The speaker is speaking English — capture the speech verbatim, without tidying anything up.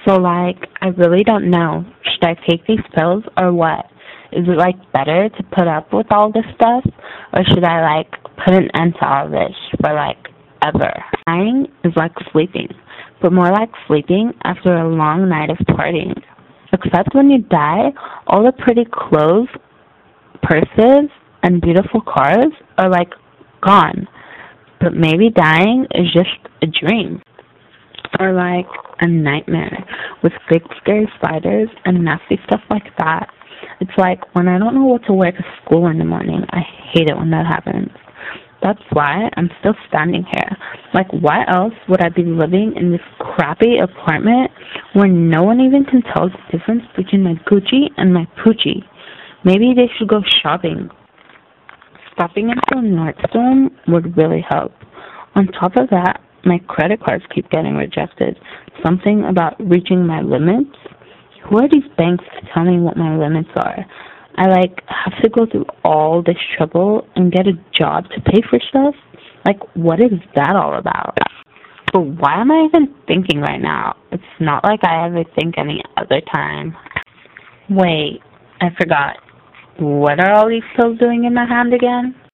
So, like, I really don't know. Should I take these pills or what? Is it, like, better to put up with all this stuff? Or should I, like, put an end to all this for, like, ever? Dying is like sleeping, but more like sleeping after a long night of partying. Except when you die, all the pretty clothes, purses, and beautiful cars are, like, gone. But maybe dying is just a dream. Or like a nightmare with big scary spiders and nasty stuff like that. It's like when I don't know what to wear to school in the morning. I hate it when that happens. That's why I'm still standing here. Like, why else would I be living in this crappy apartment where no one even can tell the difference between my Gucci and my Poochie? Maybe they should go shopping. Stopping into a Nordstrom would really help. On top of that, my credit cards keep getting rejected. Something about reaching my limits? Who are these banks to tell me what my limits are? I, like, have to go through all this trouble and get a job to pay for stuff? Like, what is that all about? But why am I even thinking right now? It's not like I ever think any other time. Wait, I forgot. What are all these pills doing in my hand again?